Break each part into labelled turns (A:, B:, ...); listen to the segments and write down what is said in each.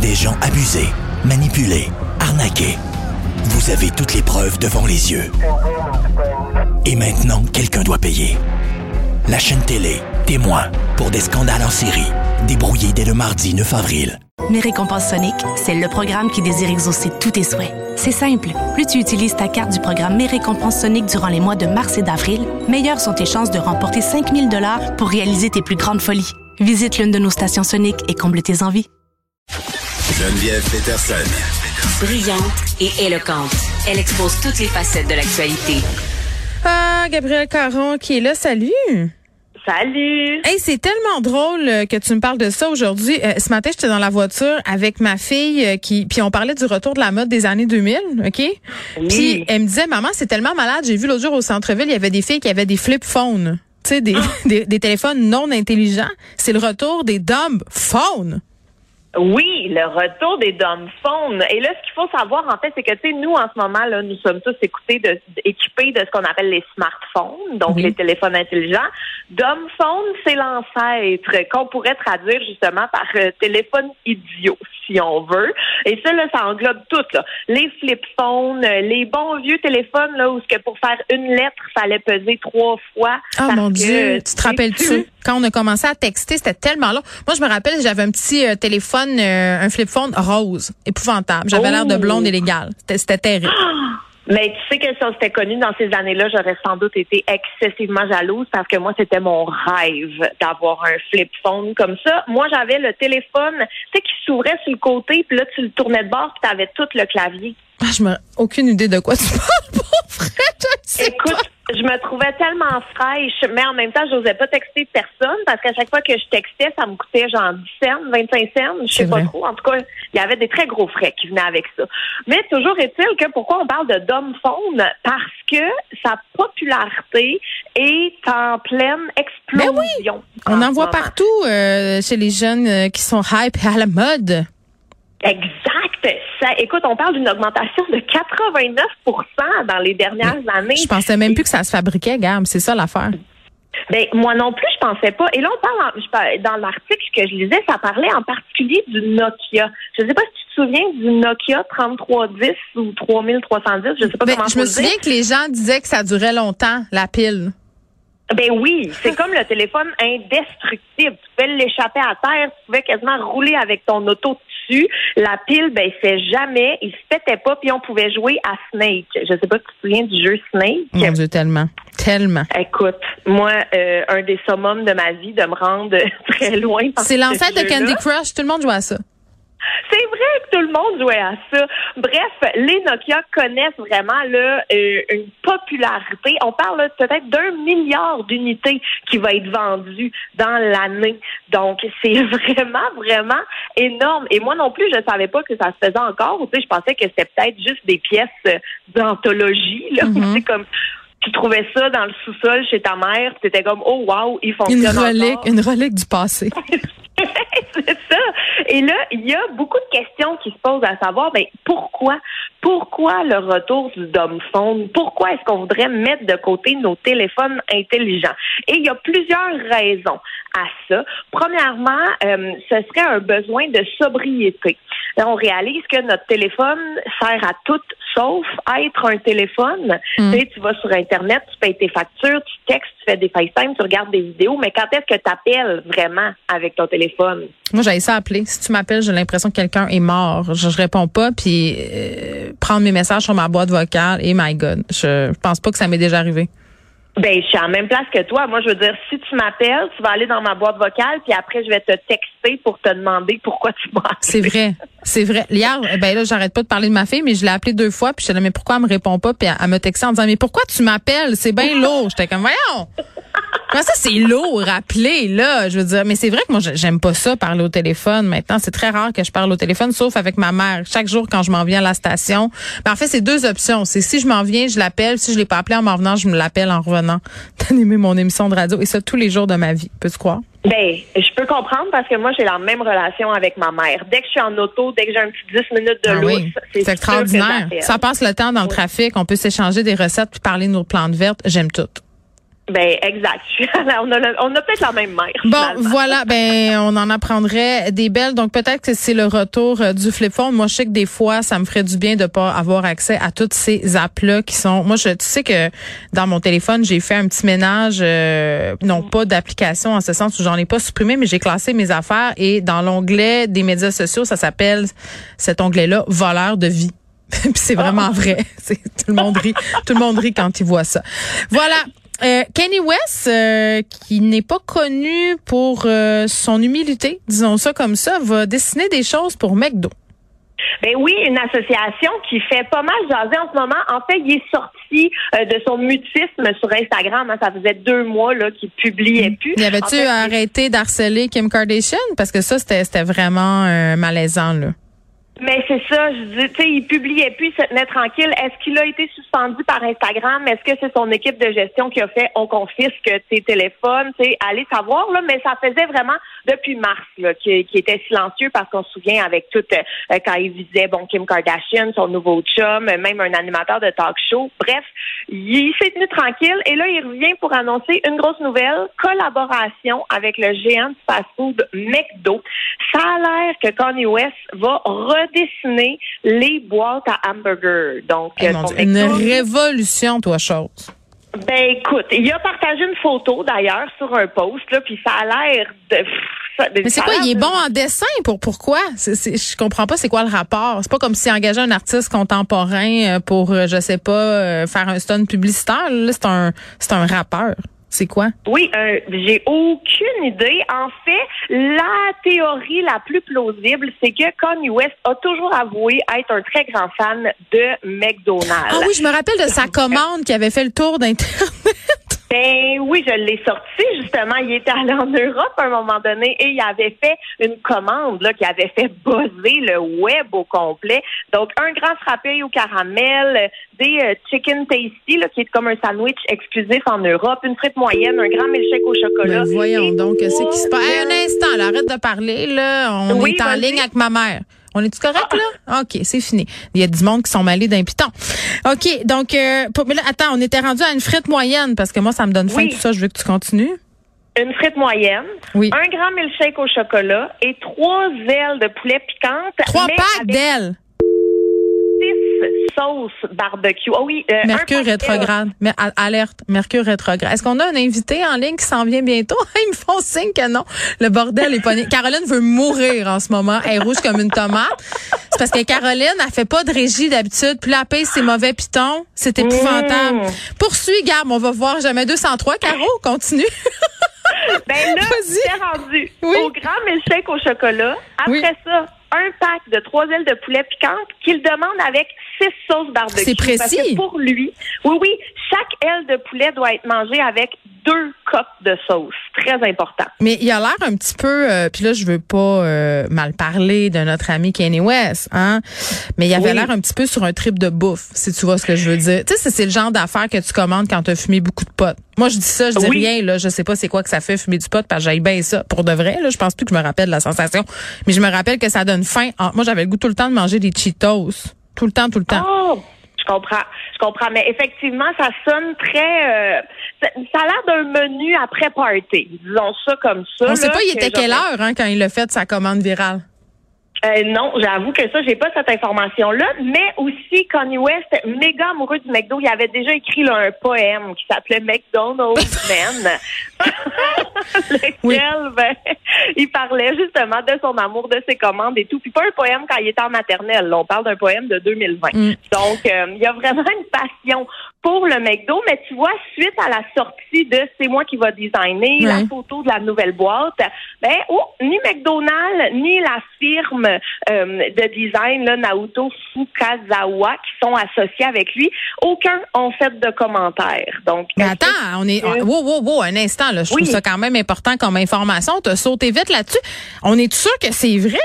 A: des gens abusés, manipulés, arnaqués. Vous avez toutes les preuves devant les yeux. Et maintenant, quelqu'un doit payer. La chaîne télé, témoin, pour des scandales en série, débrouillés dès le mardi 9 avril.
B: Mes récompenses Sonic, c'est le programme qui désire exaucer tous tes souhaits. C'est simple. Plus tu utilises ta carte du programme Mes récompenses Sonic durant les mois de mars et d'avril, meilleures sont tes chances de remporter 5 000 $ pour réaliser tes plus grandes folies. Visite l'une de nos stations Sonic et comble tes envies.
C: Geneviève Peterson.
D: Brillante et éloquente, elle expose toutes les facettes de l'actualité.
E: Ah, Gabrielle Caron qui est là, salut!
F: Salut!
E: Hey, c'est tellement drôle que tu me parles de ça aujourd'hui. Ce matin, j'étais dans la voiture avec ma fille puis on parlait du retour de la mode des années 2000, OK?
F: Oui.
E: Puis elle me disait, maman, c'est tellement malade. J'ai vu l'autre jour au centre-ville, il y avait des filles qui avaient des flip phones. Tu sais, des téléphones non intelligents. C'est le retour des dumb phones.
F: Oui, le retour des dumb phones. Et là, ce qu'il faut savoir, en fait, c'est que, tu sais, nous, en ce moment, là, nous sommes tous équipés de ce qu'on appelle les smartphones, donc les téléphones intelligents. Dumb phone, c'est l'ancêtre, qu'on pourrait traduire justement par téléphone idiot, si on veut. Et ça, là, ça englobe tout, là. Les flip phones, les bons vieux téléphones, là, où ce que pour faire une lettre, fallait peser 3 fois.
E: Ah, mon Dieu, tu te rappelles-tu? Quand on a commencé à texter, c'était tellement long. Moi, je me rappelle, j'avais un petit téléphone, un flip phone rose, épouvantable. J'avais l'air de blonde illégale. C'était terrible.
F: Mais tu sais que si on s'était connu dans ces années-là, j'aurais sans doute été excessivement jalouse parce que moi, c'était mon rêve d'avoir un flip phone comme ça. Moi, j'avais le téléphone, tu sais, qui s'ouvrait sur le côté, puis là, tu le tournais de bord, puis t'avais tout le clavier.
E: Ah, aucune idée de quoi tu parles, pour vrai.
F: Écoute, je me trouvais tellement fraîche, mais en même temps, j'osais pas texter personne parce qu'à chaque fois que je textais, ça me coûtait genre 10 cents, 25 cents, je sais pas trop. En tout cas, il y avait des très gros frais qui venaient avec ça. Mais toujours est-il que pourquoi on parle de dumb phone? Parce que sa popularité est en pleine explosion.
E: Ben oui, on en voit partout chez les jeunes qui sont hype et à la mode.
F: Exact. Ça, écoute, on parle d'une augmentation de 89% dans les dernières années.
E: Je pensais même plus que ça se fabriquait, Gab. C'est ça l'affaire.
F: Ben moi non plus, je pensais pas. Et là, on parle dans l'article que je lisais, ça parlait en particulier du Nokia. Je sais pas si tu te souviens du Nokia 3310 ou 3310. Je sais pas comment.
E: Je me souviens que les gens disaient que ça durait longtemps, la pile.
F: Ben oui, c'est comme le téléphone indestructible. Tu pouvais l'échapper à terre, tu pouvais quasiment rouler avec ton auto dessus. La pile, ben, il fait jamais, il se pétait pas, puis on pouvait jouer à Snake. Je sais pas si tu te souviens du jeu Snake.
E: Mon Dieu, tellement.
F: Écoute, moi, un des summums de ma vie, de me rendre très loin.
E: C'est l'ancêtre de Candy Crush, tout le monde joue à ça.
F: C'est vrai que tout le monde jouait à ça. Bref, les Nokia connaissent vraiment là une popularité. On parle là, peut-être d'1 milliard d'unités qui va être vendues dans l'année. Donc, c'est vraiment énorme. Et moi non plus, je savais pas que ça se faisait encore. Tu sais, je pensais que c'était peut-être juste des pièces d'anthologie. Là, c'est comme tu trouvais ça dans le sous-sol chez ta mère. Tu étais comme oh wow, il fonctionne encore.
E: Une relique du passé.
F: C'est ça. Et là, il y a beaucoup de questions qui se posent à savoir, ben, pourquoi le retour du dumb phone? Pourquoi est-ce qu'on voudrait mettre de côté nos téléphones intelligents? Et il y a plusieurs raisons à ça. Premièrement, ce serait un besoin de sobriété. Là, on réalise que notre téléphone sert à tout sauf être un téléphone. Tu sais, tu vas sur Internet, tu payes tes factures, tu textes, tu fais des FaceTime, tu regardes des vidéos, mais quand est-ce que tu appelles vraiment avec ton téléphone?
E: Moi, j'allais ça appeler. Si tu m'appelles, j'ai l'impression que quelqu'un est mort. Je réponds pas, puis prendre mes messages sur ma boîte vocale, et my God, je pense pas que ça m'est déjà arrivé.
F: Ben, je suis à la même place que toi. Moi, je veux dire, si tu m'appelles, tu vas aller dans ma boîte vocale, puis après, je vais te texter pour te demander pourquoi tu m'as appelé.
E: C'est vrai. Hier, ben là, j'arrête pas de parler de ma fille, mais je l'ai appelée 2 fois, puis je disais, mais pourquoi elle me répond pas? Puis elle me textait en disant, mais pourquoi tu m'appelles? C'est bien lourd. J'étais comme, voyons! Comment ça, c'est lourd, appeler, là? Je veux dire, mais c'est vrai que moi, j'aime pas ça, parler au téléphone. Maintenant, c'est très rare que je parle au téléphone, sauf avec ma mère. Chaque jour, quand je m'en viens à la station. Ben, en fait, c'est 2 options. C'est si je m'en viens, je l'appelle. Si je l'ai pas appelé en m'en venant, je me l'appelle en revenant d'animer mon émission de radio. Et ça, tous les jours de ma vie. Peux-tu croire?
F: Ben, je peux comprendre parce que moi, j'ai la même relation avec ma mère. Dès que je suis en auto, dès que j'ai un petit 10 minutes de lousse,
E: c'est extraordinaire. Ça passe le temps dans le trafic. On peut s'échanger des recettes puis parler de nos plantes vertes. J'aime tout.
F: Ben exact. On a peut-être la même mère.
E: Bon,
F: finalement.
E: voilà, on en apprendrait des belles. Donc peut-être que c'est le retour du flip phone. Moi, je sais que des fois, ça me ferait du bien de pas avoir accès à toutes ces apps-là qui sont. Moi, tu sais que dans mon téléphone, j'ai fait un petit ménage, non pas d'application en ce sens où j'en ai pas supprimé, mais j'ai classé mes affaires et dans l'onglet des médias sociaux, ça s'appelle cet onglet-là voleur de vie. Puis c'est vraiment vrai. Tout le monde rit quand il voit ça. Voilà. Kanye West, qui n'est pas connu pour son humilité, disons ça comme ça, va dessiner des choses pour McDo.
F: Ben oui, une association qui fait pas mal jaser en ce moment. En fait, il est sorti de son mutisme sur Instagram. Ça faisait 2 mois là qu'il publiait plus.
E: Y avait-tu arrêté d'harceler Kim Kardashian? Parce que ça, c'était vraiment malaisant, là.
F: Mais c'est ça, je dis, tu sais, il publiait plus, il se tenait tranquille. Est-ce qu'il a été suspendu par Instagram? Est-ce que c'est son équipe de gestion qui a fait, on confisque tes téléphones, tu sais, allez savoir, là, mais ça faisait vraiment depuis mars, là, qui était silencieux parce qu'on se souvient avec tout, quand il visait, Kim Kardashian, son nouveau chum, même un animateur de talk show. Bref, il s'est tenu tranquille et là, il revient pour annoncer une grosse nouvelle, collaboration avec le géant de fast-food McDo. Ça a l'air que Kanye West va redessiner les boîtes à hamburgers. Donc,
E: une révolution, toi, chose.
F: Ben, écoute, il a partagé une photo, d'ailleurs, sur un post, là, puis ça a l'air de...
E: Mais c'est quoi, il est bon en dessin? Pourquoi? Je comprends pas c'est quoi le rapport. C'est pas comme s'il engageait un artiste contemporain pour, je sais pas, faire un stunt publicitaire. Là, c'est un rappeur. C'est quoi? Oui,
F: j'ai aucune idée. En fait, la théorie la plus plausible, c'est que Kanye West a toujours avoué être un très grand fan de McDonald's.
E: Ah oui, je me rappelle de sa commande qui avait fait le tour d'Internet.
F: Ben oui, je l'ai sorti justement. Il était allé en Europe à un moment donné et il avait fait une commande là qui avait fait buzzer le web au complet. Donc un grand frappé au caramel, des chicken tasty là qui est comme un sandwich exclusif en Europe, une frite moyenne, un grand milkshake au chocolat.
E: Ben voyons donc, qu'est-ce qui se passe? Un instant, là, arrête de parler là. On est en ligne avec ma mère. On est-tu correct, là? OK, c'est fini. Il y a du monde qui sont mêlés d'un piton. OK, donc, mais là, attends, on était rendu à une frite moyenne, parce que moi, ça me donne faim, tout ça. Je veux que tu continues.
F: Une frite moyenne.
E: Oui.
F: Un grand milkshake au chocolat et 3 ailes de poulet piquantes.
E: 3 packs d'ailes.
F: 6 sauces barbecue. Oh oui.
E: Mercure rétrograde. Mais alerte, Mercure rétrograde. Est-ce qu'on a un invité en ligne qui s'en vient bientôt? Ils me font signe que non. Le bordel est pas né. Caroline veut mourir en ce moment. Elle est rouge comme une tomate. C'est parce que Caroline, elle fait pas de régie d'habitude. Puis là, elle paye ses mauvais pitons. C'est épouvantable. Poursuis, Gab. On va voir jamais 203. Caro, continue.
F: Ben là, c'est rendu au grand milkshake au chocolat. Après ça, un pack de 3 ailes de poulet piquantes qu'il demande avec 6 sauces barbecue.
E: C'est précis.
F: Parce que pour lui, oui, chaque aile de poulet doit être mangée avec 2 copes de sauce. Très important.
E: Mais il a l'air un petit peu, puis là, je veux pas mal parler de notre ami Kanye West, hein, mais il avait l'air un petit peu sur un trip de bouffe, si tu vois ce que je veux dire. Tu sais, c'est le genre d'affaires que tu commandes quand tu as fumé beaucoup de pot. Moi, je dis ça, je dis rien, là, je sais pas c'est quoi que ça fait fumer du pot, parce que j'aille bien ça. Pour de vrai, là, je pense plus que je me rappelle de la sensation, mais je me rappelle que ça donne faim. Moi, j'avais le goût tout le temps de manger des Cheetos. Tout le temps.
F: Oh! Je comprends. Mais effectivement, ça sonne très... ça a l'air d'un menu après party. Disons ça comme ça.
E: On sait pas, il était quelle heure quand il a fait sa commande virale?
F: Non, j'avoue que ça, j'ai pas cette information-là. Mais aussi, Kanye West, méga amoureux du McDo, il avait déjà écrit là, un poème qui s'appelait McDonald's Man. Lequel, il parlait justement de son amour, de ses commandes et tout. Puis pas un poème quand il était en maternelle. Là, on parle d'un poème de 2020. Donc, il y a vraiment une passion pour le McDo. Mais tu vois, suite à la sortie de C'est moi qui va designer, la photo de la nouvelle boîte, ni McDonald's, ni la firme de design, là, Naoto Fukazawa, qui sont associés avec lui, aucun ont fait de commentaires. Donc,
E: mais attends, un instant, là, je trouve ça quand même important comme information. T'as sauté vite là-dessus. On est sûr que c'est vrai?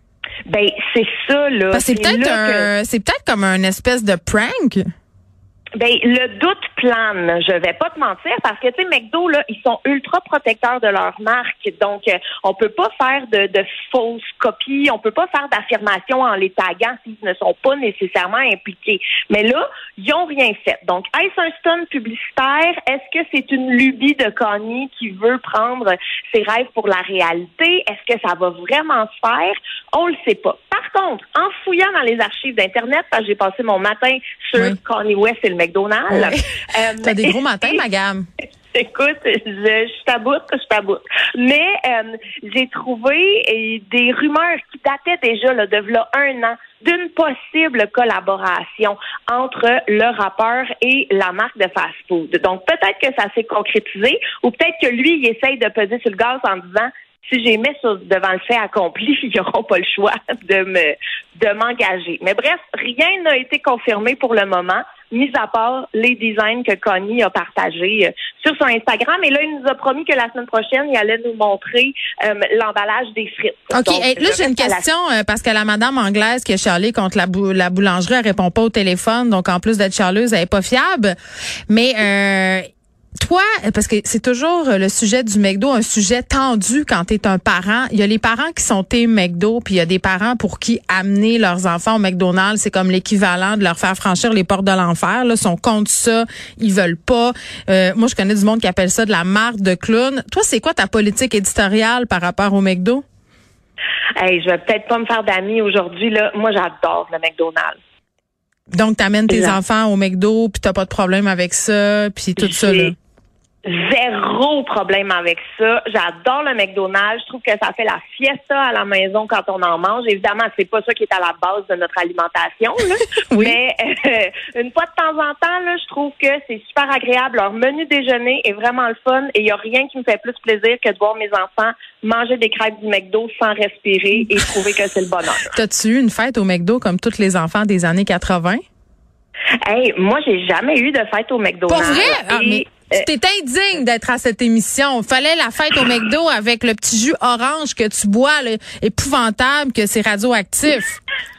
F: Ben, c'est ça, là.
E: Parce que c'est peut-être comme un espèce de prank.
F: Ben, le doute plane, je vais pas te mentir, parce que, tu sais, McDo, là, ils sont ultra protecteurs de leur marque. Donc, on peut pas faire de fausses copies, on peut pas faire d'affirmations en les taguant s'ils ne sont pas nécessairement impliqués. Mais là, ils ont rien fait. Donc, est-ce un stunt publicitaire? Est-ce que c'est une lubie de Kanye qui veut prendre ses rêves pour la réalité? Est-ce que ça va vraiment se faire? On le sait pas. Par contre, en fouillant dans les archives d'Internet, parce que j'ai passé mon matin sur Kanye West et le McDonald's.
E: T'as des gros matins, ma gamme.
F: Écoute, je taboute. Mais j'ai trouvé des rumeurs qui dataient déjà là, de là 1 an d'une possible collaboration entre le rappeur et la marque de fast-food. Donc, peut-être que ça s'est concrétisé ou peut-être que lui, il essaye de peser sur le gaz en disant si j'ai mis devant le fait accompli, ils n'auront pas le choix de m'engager. Mais bref, rien n'a été confirmé pour le moment, mis à part les designs que Kanye a partagés sur son Instagram. Et là, il nous a promis que la semaine prochaine, il allait nous montrer l'emballage des frites.
E: OK.
F: Donc,
E: là, j'ai une question, parce que la madame anglaise qui a chialé contre la boulangerie, elle répond pas au téléphone. Donc, en plus d'être chialeuse, elle est pas fiable. Mais toi, parce que c'est toujours le sujet du McDo, un sujet tendu quand t'es un parent. Il y a les parents qui sont team McDo, puis il y a des parents pour qui amener leurs enfants au McDonald's, c'est comme l'équivalent de leur faire franchir les portes de l'enfer. Là, ils sont contre ça, ils veulent pas. Moi, je connais du monde qui appelle ça de la marque de clown. Toi, c'est quoi ta politique éditoriale par rapport au McDo?
F: Hey, je vais peut-être pas me faire d'amis aujourd'hui, là. Moi, j'adore le McDonald's.
E: Donc, t'amènes tes enfants au McDo, puis t'as pas de problème avec ça, puis tout ça, là.
F: Zéro problème avec ça. J'adore le McDonald's. Je trouve que ça fait la fiesta à la maison quand on en mange. Évidemment, c'est pas ça qui est à la base de notre alimentation, là.
E: Oui.
F: Mais une fois de temps en temps, là, je trouve que c'est super agréable. Leur menu déjeuner est vraiment le fun et il y a rien qui me fait plus plaisir que de voir mes enfants manger des crêpes du McDo sans respirer et trouver que c'est le bonheur.
E: T'as-tu eu une fête au McDo comme tous les enfants des années 80?
F: Hey, moi, j'ai jamais eu de fête au McDonald's.
E: Pas vrai? Ah, mais t'es indigne d'être à cette émission. Fallait la fête au McDo avec le petit jus orange que tu bois, là, épouvantable que c'est radioactif.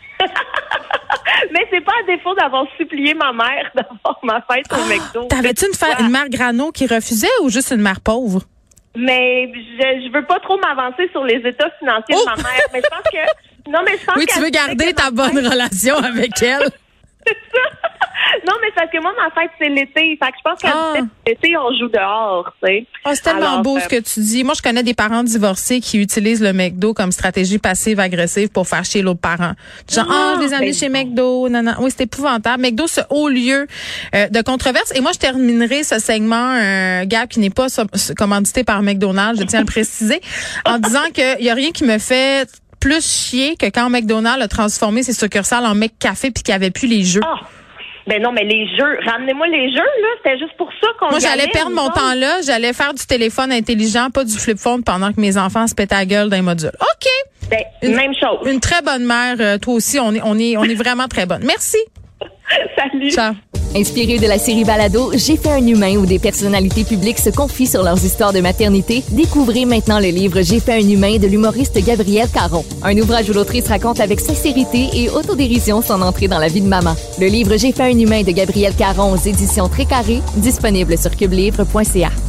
F: Mais c'est pas à défaut d'avoir supplié ma mère d'avoir ma fête au McDo.
E: T'avais-tu une mère grano qui refusait ou juste une mère pauvre?
F: Mais je veux pas trop m'avancer sur les états financiers de ma mère. Mais je pense que... Non, mais je pense
E: oui, tu veux garder ta bonne relation avec elle.
F: C'est ça. Non, mais c'est parce que moi, ma fête, c'est l'été. Fait que je pense qu'à l'été, on joue dehors, tu sais.
E: C'est tellement beau ce que tu dis. Moi, je connais des parents divorcés qui utilisent le McDo comme stratégie passive-agressive pour faire chier l'autre parent. Genre, je les amène chez McDo. Non. Oui, c'est épouvantable. McDo, c'est haut lieu de controverse. Et moi, je terminerai ce segment, Gab, qui n'est pas commandité par McDonald's, je tiens à le préciser, en disant qu'il y a rien qui me fait plus chier que quand McDonald's a transformé ses succursales en McCafé puis qu'il n'y avait plus les jeux.
F: Ben non, mais les jeux, ramenez-moi les jeux, là. C'était juste pour ça qu'on
E: Moi, j'allais perdre mon temps là. J'allais faire du téléphone intelligent, pas du flip phone pendant que mes enfants se pétaient la gueule dans les modules. OK.
F: Ben, même chose.
E: Une très bonne mère. Toi aussi, on est vraiment très bonne. Merci.
F: Salut.
E: Ciao.
G: Inspiré de la série Balado, J'ai fait un humain où des personnalités publiques se confient sur leurs histoires de maternité, découvrez maintenant le livre J'ai fait un humain de l'humoriste Gabrielle Caron. Un ouvrage où l'autrice raconte avec sincérité et autodérision son entrée dans la vie de maman. Le livre J'ai fait un humain de Gabrielle Caron aux éditions Très Carré, disponible sur cubelivre.ca.